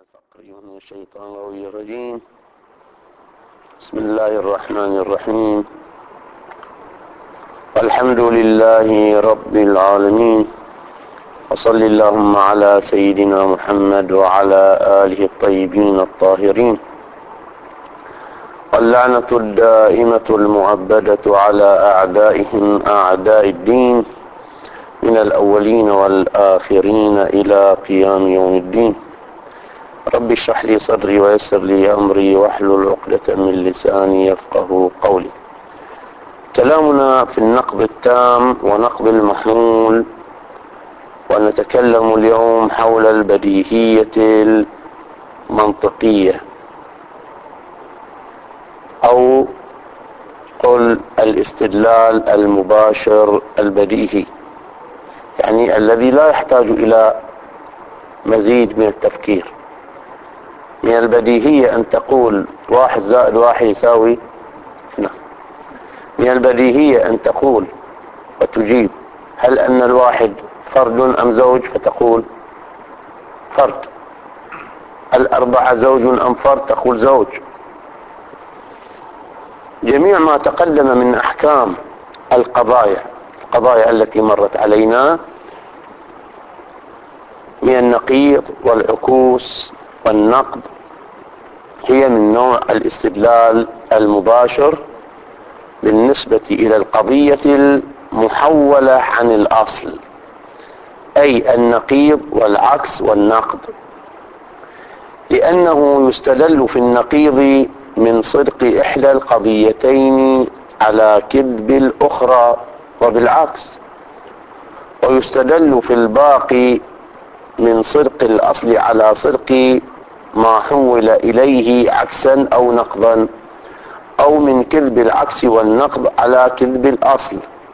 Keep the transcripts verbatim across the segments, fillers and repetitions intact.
الفقر من الشيطان الرجيم. بسم الله الرحمن الرحيم. الحمد لله رب العالمين، وصل اللهم على سيدنا محمد وعلى آله الطيبين الطاهرين، واللعنة الدائمة المؤبدة على أعدائهم أعداء الدين من الأولين والآخرين إلى قيام يوم الدين. رب اشرح لي صدري ويسر لي أمري واحلل عقدة من لساني يفقه قولي. كلامنا في النقض التام ونقض المحمول، ونتكلم اليوم حول البديهية المنطقية، أو قل الاستدلال المباشر البديهي، يعني الذي لا يحتاج إلى مزيد من التفكير. من البديهية أن تقول واحد زائد واحد يساوي اثنان. من البديهية أن تقول وتجيب هل أن الواحد فرد أم زوج، فتقول فرد. الأربعة زوج أم فرد، تقول زوج. جميع ما تقدم من أحكام القضايا القضايا التي مرت علينا من النقيض والعكوس والنقد هي من نوع الاستدلال المباشر بالنسبة إلى القضية المحولة عن الأصل، أي النقيض والعكس والنقد، لأنه يستدل في النقيض من صدق إحدى القضيتين على كذب الأخرى وبالعكس، ويستدل في الباقي من صدق الأصل على صدق ما حول إليه عكسا أو نقضا، أو من كذب العكس والنقض على كذب الأصل.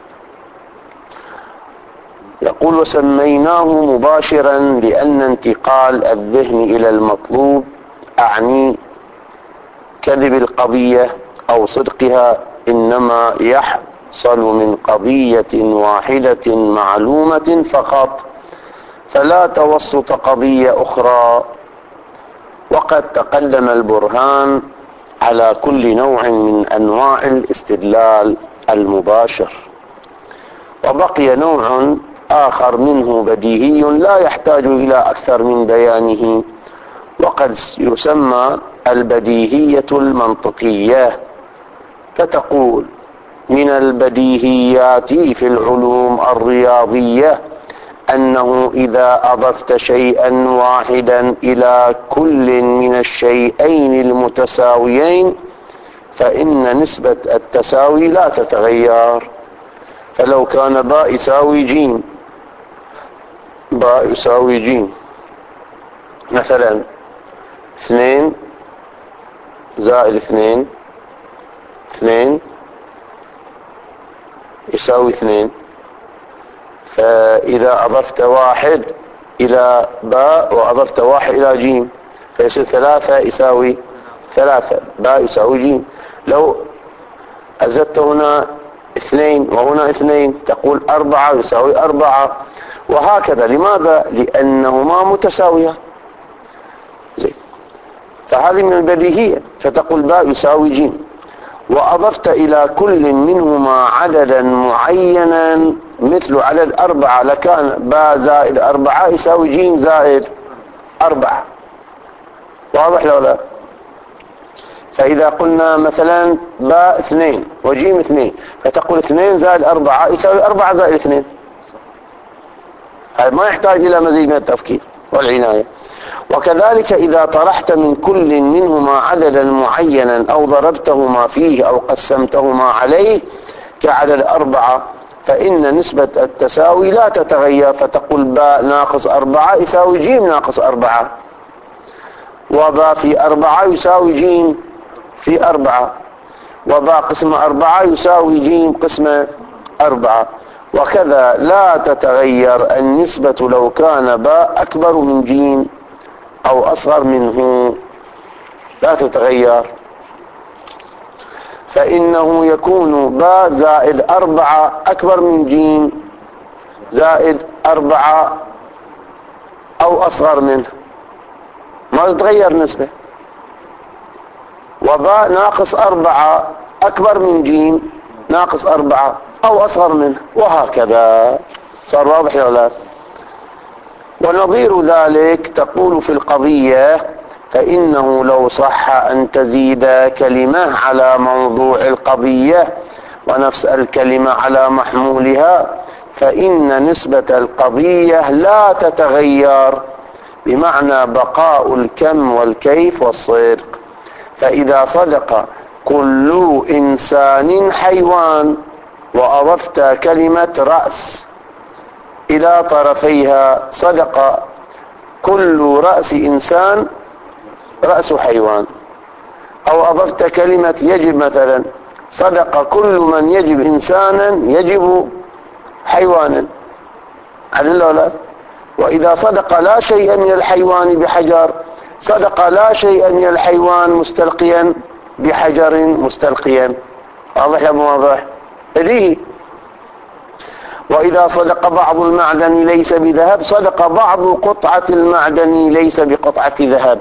يقول وسميناه مباشرا لأن انتقال الذهن إلى المطلوب أعني كذب القضية أو صدقها إنما يحصل من قضية واحدة معلومة فقط، فلا توسط قضية أخرى. وقد تقدم البرهان على كل نوع من أنواع الاستدلال المباشر، وبقي نوع آخر منه بديهي لا يحتاج إلى أكثر من بيانه، وقد يسمى البديهية المنطقية. فتقول من البديهيات في العلوم الرياضية أنه إذا أضفت شيئا واحدا إلى كل من الشيئين المتساويين فإن نسبة التساوي لا تتغير. فلو كان باء يساوي جيم، باء يساوي جيم، مثلا اثنين زائد اثنين، اثنين يساوي اثنين، فإذا أضفت واحد إلى باء وأضفت واحد إلى جيم فيصير ثلاثة يساوي ثلاثة، باء يساوي جيم. لو أزدت هنا اثنين وهنا اثنين تقول أربعة يساوي أربعة، وهكذا. لماذا؟ لأنهما متساوية. زي. فهذه من البديهية. فتقول باء يساوي جيم، وأضفت إلى كل منهما عددا معينا مثل عدد أربعة، لكان باء زائد أربعة يساوي جيم زائد أربعة. واضح لو لا؟ فإذا قلنا مثلا باء اثنين وجيم اثنين، فتقول اثنين زائد أربعة يساوي أربعة زائد اثنين. هذا ما يحتاج إلى مزيد من التفكير والعناية. وكذلك إذا طرحت من كل منهما عددا معينا أو ضربتهما فيه أو قسمتهما عليه كعدد أربعة فإن نسبة التساوي لا تتغير، فتقول باء ناقص أربعة يساوي جيم ناقص أربعة، وباء في أربعة يساوي جيم في أربعة، وباء قسم أربعة يساوي جيم قسم أربعة، وكذا لا تتغير النسبة لو كان باء أكبر من جيم أو أصغر منه، لا تتغير. فإنه يكون باء زائد أربعة أكبر من جيم زائد أربعة أو أصغر منه، ما تتغير نسبة. وباء ناقص أربعة أكبر من جيم ناقص أربعة أو أصغر منه، وهكذا. صار واضح يا أولاد؟ ونظير ذلك تقول في القضية: فإنه لو صح أن تزيد كلمة على موضوع القضية ونفس الكلمة على محمولها فإن نسبة القضية لا تتغير، بمعنى بقاء الكم والكيف والصدق. فإذا صدق كل إنسان حيوان وأضفت كلمة رأس إلى طرفيها صدق كل رأس إنسان رأس حيوان، أو أضفت كلمة يجب مثلا صدق كل من يجب إنسانا يجب حيوانا. عدل ولا لا؟ وإذا صدق لا شيء من الحيوان بحجر صدق لا شيء من الحيوان مستلقيا بحجر مستلقيا. واضح يا ابو واضح؟ هذه. وإذا صدق بعض المعدن ليس بذهب صدق بعض قطعة المعدن ليس بقطعة ذهب.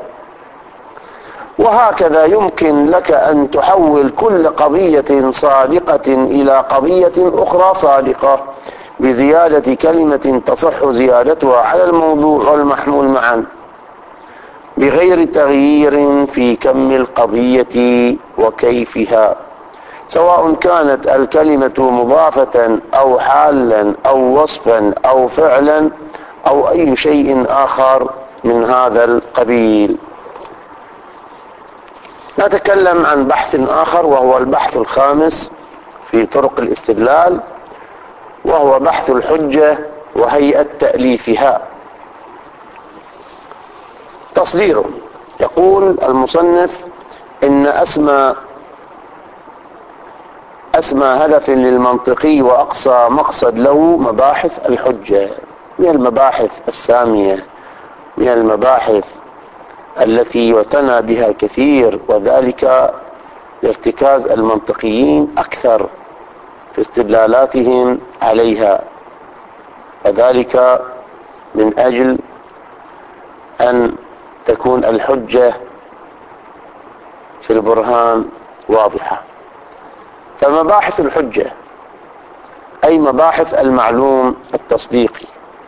وهكذا يمكن لك أن تحول كل قضية صادقة إلى قضية أخرى صادقة بزيادة كلمة تصح زيادتها على الموضوع والمحمول معا بغير تغيير في كم القضية وكيفها، سواء كانت الكلمة مضافة أو حالا أو وصفا أو فعلا أو أي شيء آخر من هذا القبيل. نتكلم عن بحث آخر وهو البحث الخامس في طرق الاستدلال، وهو بحث الحجة وهيئة تأليفها. تصديره: يقول المصنف إن أسمى أسمى هدف للمنطقي وأقصى مقصد له مباحث الحجة، من المباحث السامية، من المباحث التي يعتنى بها كثير، وذلك لارتكاز المنطقيين أكثر في استدلالاتهم عليها، وذلك من أجل أن تكون الحجة في البرهان واضحة. فمباحث الحجة أي مباحث المعلوم التصديقي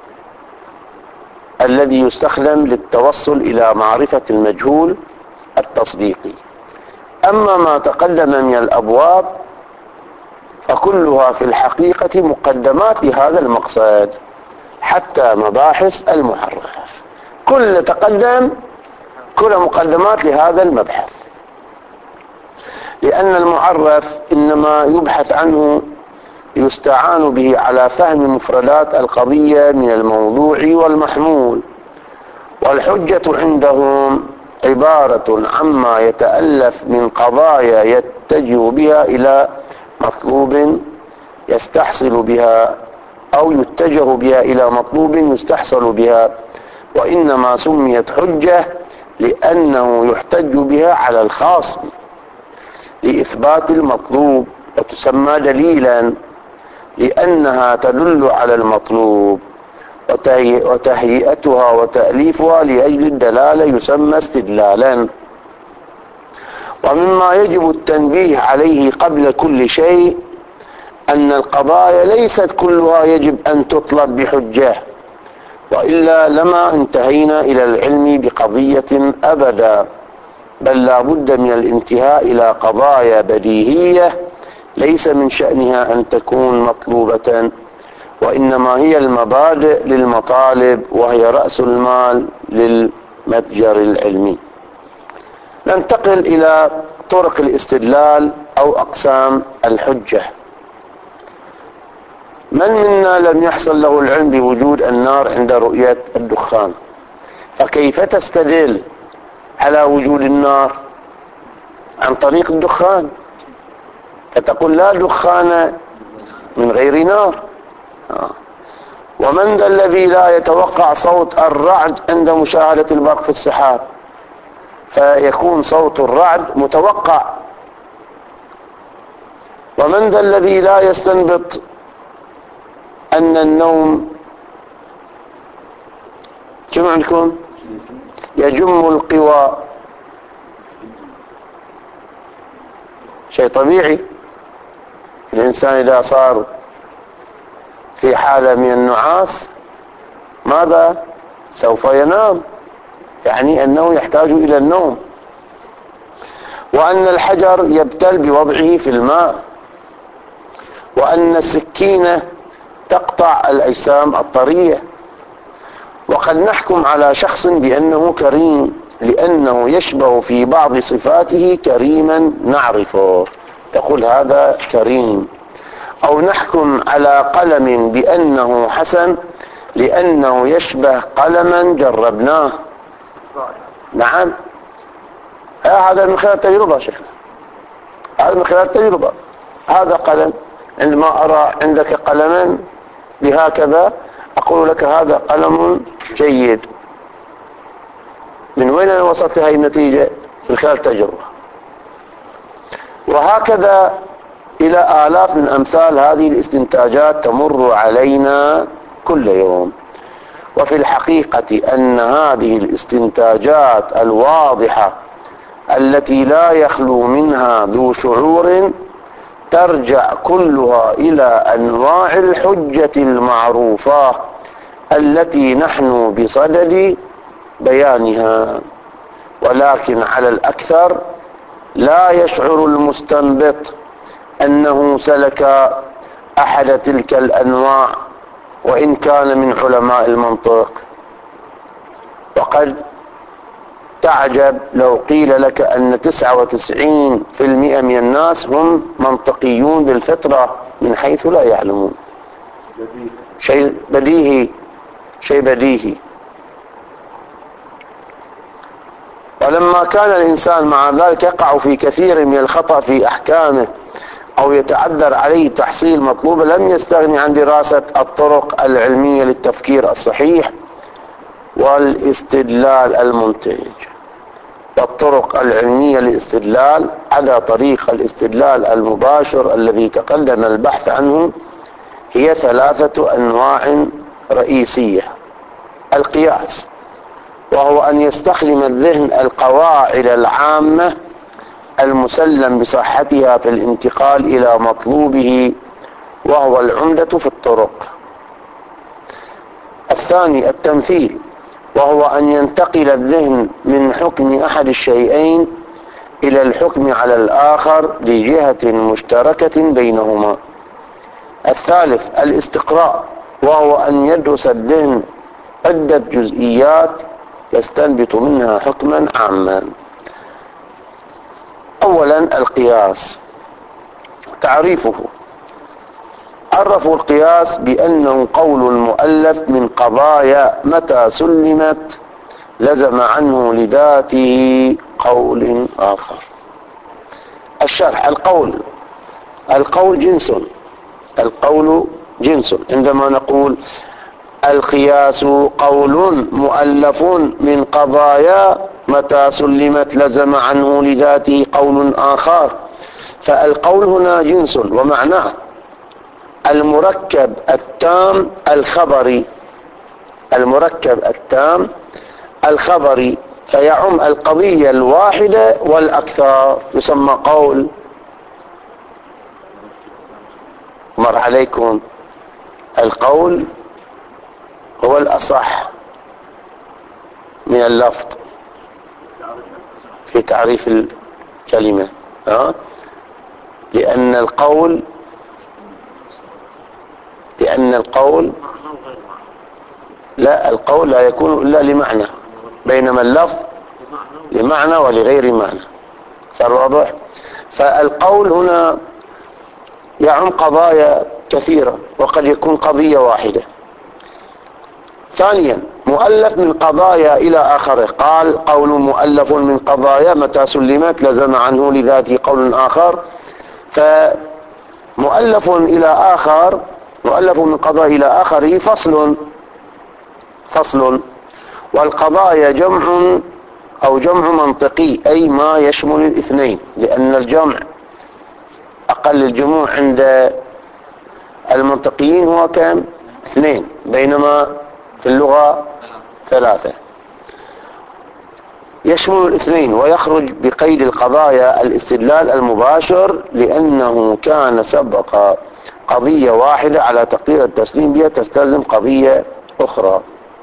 الذي يستخدم للتوصل إلى معرفة المجهول التصديقي. أما ما تقدم من الأبواب فكلها في الحقيقة مقدمات لهذا المقصد، حتى مباحث المعرف كل تقدم كل مقدمات لهذا المبحث، لأن المعرف إنما يبحث عنه يستعان به على فهم مفردات القضية من الموضوع والمحمول، والحجة عندهم عبارة عما يتألف من قضايا يتجه بها إلى مطلوب يستحصل بها أو يتجه بها إلى مطلوب يستحصل بها، وإنما سميت حجة لأنه يحتج بها على الخاص لإثبات المطلوب، وتسمى دليلا لأنها تدل على المطلوب، وتهيئتها وتأليفها لأجل الدلالة يسمى استدلالا. ومما يجب التنبيه عليه قبل كل شيء أن القضايا ليست كلها يجب أن تطلب بحجة، وإلا لما انتهينا إلى العلم بقضية أبدا، بل لا بد من الانتهاء إلى قضايا بديهية ليس من شأنها أن تكون مطلوبة، وإنما هي المبادئ للمطالب، وهي رأس المال للمتجر العلمي. ننتقل إلى طرق الاستدلال أو أقسام الحجة. من منا لم يحصل له العلم بوجود النار عند رؤية الدخان؟ فكيف تستدل على وجود النار؟ عن طريق الدخان، فتقول لا دخان من غير نار. ومن ذا الذي لا يتوقع صوت الرعد عند مشاهدة البرق في السحاب؟ فيكون صوت الرعد متوقع. ومن ذا الذي لا يستنبط أن النوم كم عندكم؟ يجم القوى، شيء طبيعي. الإنسان إذا صار في حالة من النعاس ماذا؟ سوف ينام، يعني أنه يحتاج إلى النوم. وأن الحجر يبتل بوضعه في الماء، وأن السكينة تقطع الأجسام الطرية. وقد نحكم على شخص بأنه كريم لأنه يشبه في بعض صفاته كريما نعرفه، تقول هذا كريم. أو نحكم على قلم بأنه حسن لأنه يشبه قلما جربناه. نعم، هذا من خلال التجربة شيخنا، هذا من خلال التجربة. هذا قلم، عندما أرى عندك قلما بهكذا أقول لك هذا قلم جيد. من وين أنا وصلت هذه النتيجة؟ من خلال التجربة. وهكذا إلى آلاف من أمثال هذه الاستنتاجات تمر علينا كل يوم. وفي الحقيقة أن هذه الاستنتاجات الواضحة التي لا يخلو منها ذو شعور ترجع كلها إلى أنواع الحجة المعروفة التي نحن بصدد بيانها، ولكن على الأكثر لا يشعر المستنبط أنه سلك أحد تلك الأنواع وإن كان من علماء المنطق. وقد تعجب لو قيل لك أن تسعة وتسعين بالمئة من الناس هم منطقيون بالفطرة من حيث لا يعلمون. شيء بديهي، شيء بديهي. ولما كان الإنسان مع ذلك يقع في كثير من الخطأ في أحكامه أو يتعذر عليه تحصيل مطلوب، لم يستغني عن دراسة الطرق العلمية للتفكير الصحيح والاستدلال المنتج. والطرق العلمية للاستدلال على طريق الاستدلال المباشر الذي تقدم البحث عنه هي ثلاثة أنواع رئيسية. القياس، وهو أن يستخدم الذهن القواعد العامة المسلم بصحتها في الانتقال إلى مطلوبه، وهو العمدة في الطرق. الثاني التمثيل، وهو أن ينتقل الذهن من حكم أحد الشيئين إلى الحكم على الآخر لجهة مشتركة بينهما. الثالث الاستقراء، وهو أن يدرس الذهن عدة جزئيات يستنبط منها حكما عاما. أولا القياس. تعريفه: عرفوا القياس بأنه قول مؤلف من قضايا متى سلمت لزم عنه لذاته قول آخر. الشرح: القول القول جنس، القول جنس. عندما نقول القياس قول مؤلف من قضايا متى سلمت لزم عنه لذاته قول آخر، فالقول هنا جنس، ومعناه المركب التام الخبري، المركب التام الخبري، فيعم القضية الواحدة والأكثر، يسمى قول. مر عليكم القول هو الأصح من اللفظ في تعريف الكلمة، ها؟ لأن القول لأن القول لا القول لا يكون إلا لمعنى، بينما اللفظ لمعنى ولغير معنى. صار واضح؟ فالقول هنا يعم قضايا كثيرة وقد يكون قضية واحدة. ثانيا مؤلف من قضايا إلى آخره، قال قول مؤلف من قضايا متى سلمت لزم عنه لذاته قول آخر، فمؤلف إلى آخر، مؤلف من قضايا إلى آخره فصل فصل والقضايا جمع أو جمع منطقي، أي ما يشمل الاثنين، لأن الجمع أقل الجموع عند المنطقيين هو كم؟ اثنين، بينما في اللغة ثلاثة. يشمل الاثنين، ويخرج بقيد القضايا الاستدلال المباشر، لأنه كان سبق قضية واحدة على تقدير التسليم بها تستلزم قضية أخرى،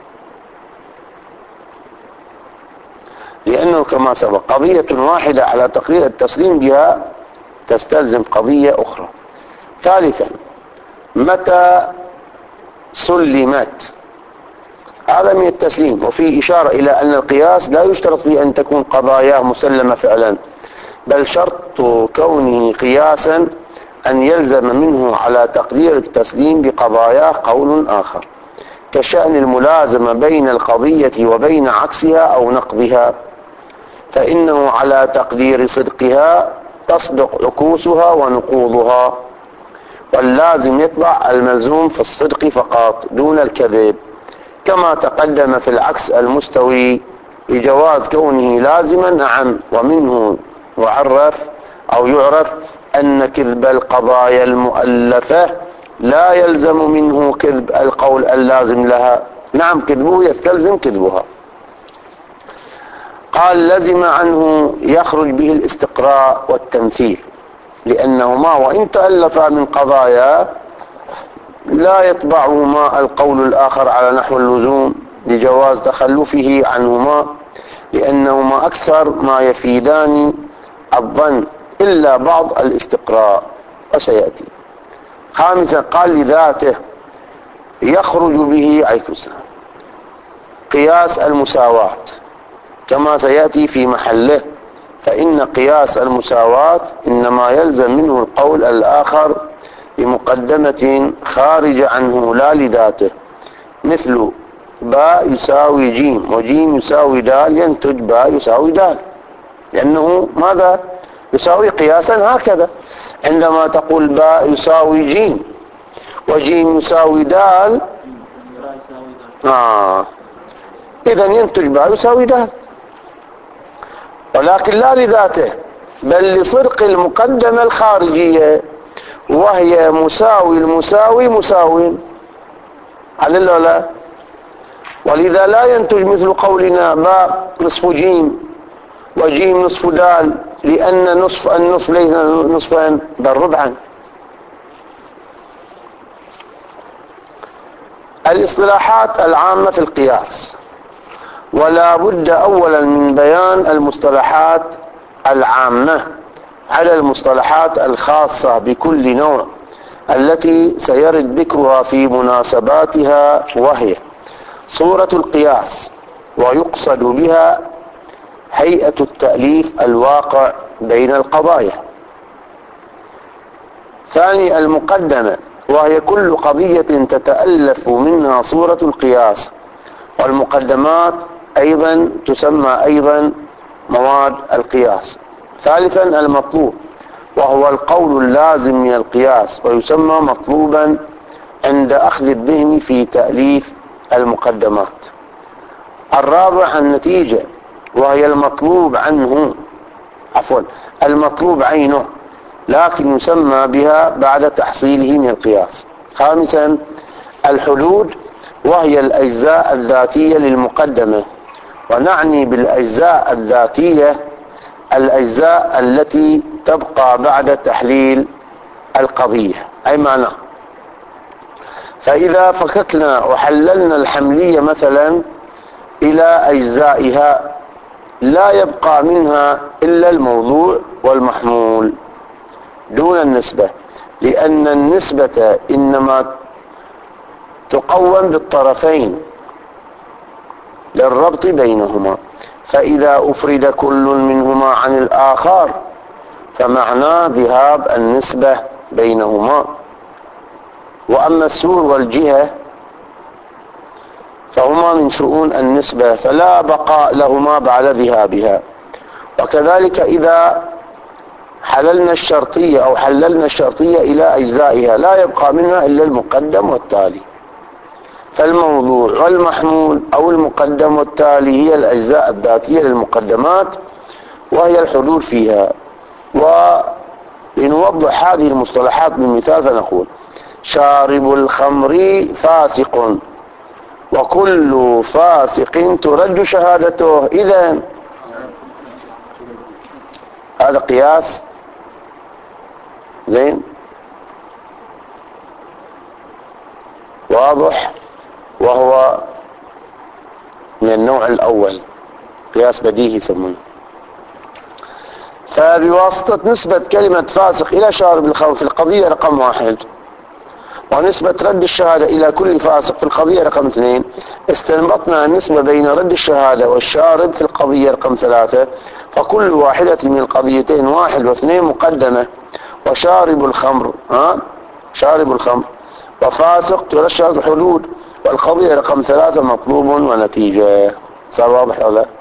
لأنه كما سبق قضية واحدة على تقدير التسليم بها تستلزم قضية أخرى. ثالثا، متى سلمت، هذا من التسليم، وفيه إشارة إلى أن القياس لا يشترط فيه أن تكون قضاياه مسلمة فعلا، بل شرط كونه قياسا أن يلزم منه على تقدير التسليم بقضاياه قول آخر، كشأن الملازمة بين القضية وبين عكسها أو نقضها، فإنه على تقدير صدقها تصدق عكوسها ونقوضها، واللازم يتبع الملزوم في الصدق فقط دون الكذب، كما تقدم في العكس المستوي لجواز كونه لازما أعم، ومنه يعرف أو يعرف أن كذب القضايا المؤلفة لا يلزم منه كذب القول اللازم لها، نعم كذبه يستلزم كذبها. قال لزم عنه يخرج به الاستقراء والتمثيل، لأنهما وإن تألفا من قضايا لا يتبعهما القول الآخر على نحو اللزوم لجواز تخلفه عنهما، لأنهما أكثر ما يفيدان الظن إلا بعض الاستقراء، وسيأتي. خامسا، قال لذاته يخرج به عكسا قياس المساواة كما سيأتي في محله، فإن قياس المساواة إنما يلزم منه القول الآخر بمقدمة خارجة عنه لا لذاته، مثل باء يساوي جيم وجيم يساوي دال، ينتج باء يساوي دال، لأنه ماذا يساوي قياسا هكذا. عندما تقول باء يساوي جيم وجيم يساوي دال، آه إذن ينتج باء يساوي دال، ولكن لا لذاته بل لصدق المقدمة الخارجية، وهي مساوي المساوي مساوي على لا، ولذا لا ينتج مثل قولنا باء نصف جيم وجيم نصف دال، لأن نصف النصف ليس نصفا بل ربعا. الاصطلاحات العامة في القياس، ولا بد أولا من بيان المصطلحات العامة على المصطلحات الخاصة بكل نوع التي سيرد ذكرها في مناسباتها، وهي صورة القياس، ويقصد بها هيئة التأليف الواقع بين القضايا. ثاني، المقدمة، وهي كل قضية تتألف منها صورة القياس، والمقدمات أيضا تسمى أيضا مواد القياس. ثالثا، المطلوب، وهو القول اللازم من القياس، ويسمى مطلوبا عند أخذ الذهن في تأليف المقدمات. الرابع، النتيجة، وهي المطلوب عنه عفوا المطلوب عينه، لكن يسمى بها بعد تحصيله من القياس. خامسا، الحدود، وهي الأجزاء الذاتية للمقدمة، ونعني بالأجزاء الذاتية الأجزاء التي تبقى بعد تحليل القضية، أي معنى فإذا فككنا وحللنا الحملية مثلا إلى أجزائها لا يبقى منها إلا الموضوع والمحمول دون النسبة، لأن النسبة إنما تقوم بالطرفين للربط بينهما، فإذا أفرد كل منهما عن الآخر فمعناه ذهاب النسبة بينهما. وأما السور والجهة فهما من شؤون النسبة، فلا بقاء لهما بعد ذهابها. وكذلك إذا حللنا الشرطية أو حللنا الشرطية إلى أجزائها لا يبقى منها إلا المقدم والتالي، فالموضوع والمحمول أو المقدم والتالي هي الأجزاء الذاتية للمقدمات، وهي الحدود فيها. ولنوضح هذه المصطلحات بالمثال فنقول: شارب الخمر فاسق، وكل فاسق ترد شهادته. إذن هذا قياس زين واضح، وهو من النوع الأول، قياس بديهي يسمونه. فبواسطة نسبة كلمة فاسق إلى شارب الخمر في القضية رقم واحد، ونسبة رد الشهادة إلى كل فاسق في القضية رقم اثنين، استنبطنا النسبة بين رد الشهادة والشارب في القضية رقم ثلاثة، فكل واحدة من القضيتين واحد واثنين مقدمة، وشارب الخمر ها شارب الخمر وفاسق ترشح الحدود، والقضية رقم ثلاثة مطلوب ونتيجة. صار واضح ولا لا؟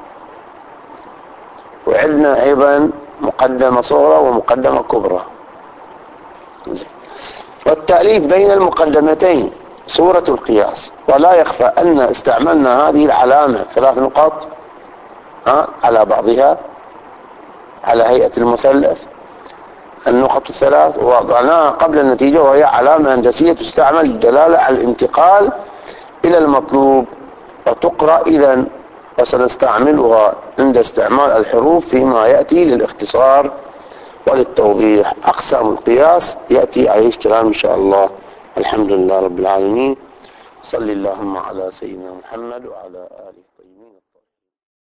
وعندنا أيضا مقدمة صغرى ومقدمة كبرى. زين. والتأليف بين المقدمتين صورة القياس، ولا يخفى أن استعملنا هذه العلامة ثلاث نقط ها على بعضها على هيئة المثلث، النقط الثلاث، ووضعناها قبل النتيجة، وهي علامة هندسية تستعمل للدلالة على الانتقال إلى المطلوب، وتقرأ إذن، وسنستعملها عند استعمال الحروف فيما يأتي للاختصار وللتوضيح. أقسام القياس يأتي عليه الكلام إن شاء الله. الحمد لله رب العالمين، صلى اللهم على سيدنا محمد وعلى آله.